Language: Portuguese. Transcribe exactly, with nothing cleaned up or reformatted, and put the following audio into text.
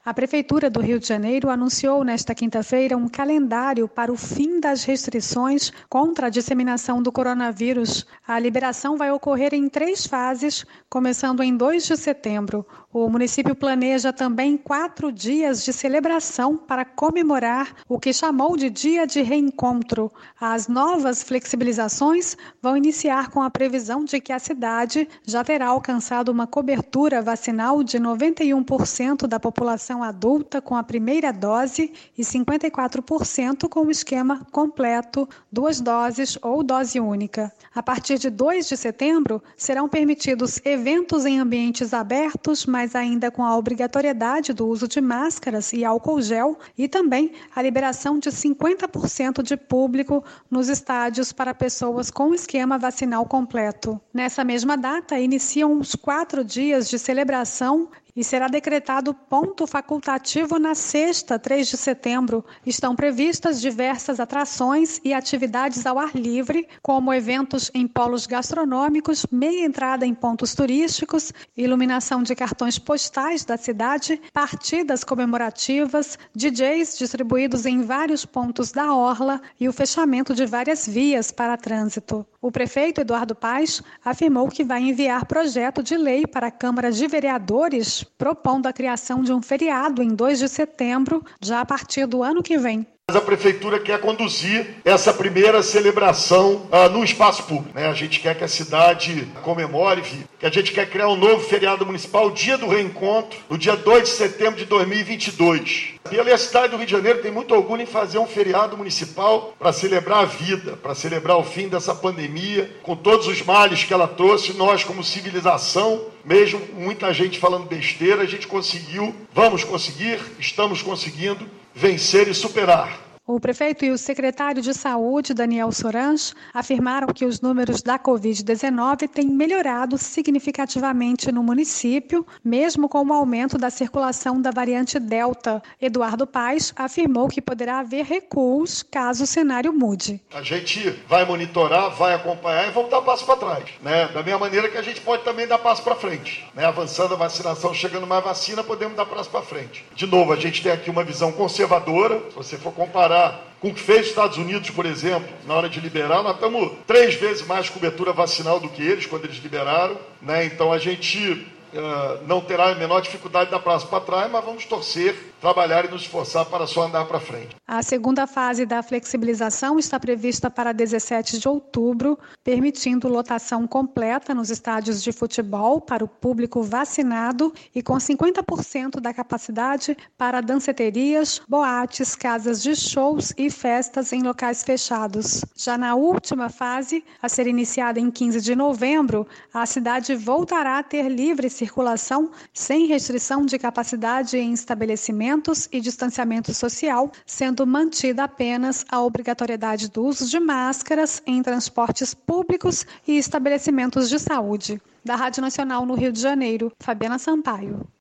A Prefeitura do Rio de Janeiro anunciou nesta quinta-feira um calendário para o fim das restrições contra a disseminação do coronavírus. A liberação vai ocorrer em três fases, começando em dois de setembro. O município planeja também quatro dias de celebração para comemorar o que chamou de Dia de Reencontro. As novas flexibilizações vão iniciar com a previsão de que a cidade já terá alcançado uma cobertura vacinal de noventa e um por cento da população adulta com a primeira dose e cinquenta e quatro por cento com o esquema completo, duas doses ou dose única. A partir de dois de setembro, serão permitidos eventos em ambientes abertos, mas ainda com a obrigatoriedade do uso de máscaras e álcool gel e também a liberação de cinquenta por cento de público nos estádios para pessoas com esquema vacinal completo. Nessa mesma data, iniciam os quatro dias de celebração e será decretado ponto facultativo na sexta, três de setembro. Estão previstas diversas atrações e atividades ao ar livre, como eventos em polos gastronômicos, meia entrada em pontos turísticos, iluminação de cartões postais da cidade, partidas comemorativas, D Js distribuídos em vários pontos da orla e o fechamento de várias vias para trânsito. O prefeito Eduardo Paes afirmou que vai enviar projeto de lei para a Câmara de Vereadores, propondo a criação de um feriado em dois de setembro, já a partir do ano que vem. A Prefeitura quer conduzir essa primeira celebração uh, no espaço público. Né? A gente quer que a cidade comemore, que a gente quer criar um novo feriado municipal, o Dia do Reencontro, no dia dois de setembro de dois mil e vinte e dois. E ali a cidade do Rio de Janeiro tem muito orgulho em fazer um feriado municipal para celebrar a vida, para celebrar o fim dessa pandemia, com todos os males que ela trouxe. Nós, como civilização, mesmo muita gente falando besteira, a gente conseguiu, vamos conseguir, estamos conseguindo vencer e superar. O prefeito e o secretário de Saúde, Daniel Sorange, afirmaram que os números da covid dezenove têm melhorado significativamente no município, mesmo com o aumento da circulação da variante Delta. Eduardo Paes afirmou que poderá haver recuos caso o cenário mude. A gente vai monitorar, vai acompanhar e vamos dar passo para trás. Né? Da mesma maneira que a gente pode também dar passo para frente. Né? Avançando a vacinação, chegando mais vacina, podemos dar passo para frente. De novo, a gente tem aqui uma visão conservadora. Se você for comparar com o que fez os Estados Unidos, por exemplo, na hora de liberar, nós estamos três vezes mais cobertura vacinal do que eles, quando eles liberaram, né? Então a gente uh, não terá a menor dificuldade de dar passo para trás, mas vamos torcer, trabalhar e nos esforçar para só andar para frente. A segunda fase da flexibilização está prevista para dezessete de outubro, permitindo lotação completa nos estádios de futebol para o público vacinado e com cinquenta por cento da capacidade para danceterias, boates, casas de shows e festas em locais fechados. Já na última fase, a ser iniciada em quinze de novembro, a cidade voltará a ter livre circulação sem restrição de capacidade em estabelecimentos e distanciamento social, sendo mantida apenas a obrigatoriedade do uso de máscaras em transportes públicos e estabelecimentos de saúde. Da Rádio Nacional no Rio de Janeiro, Fabiana Sampaio.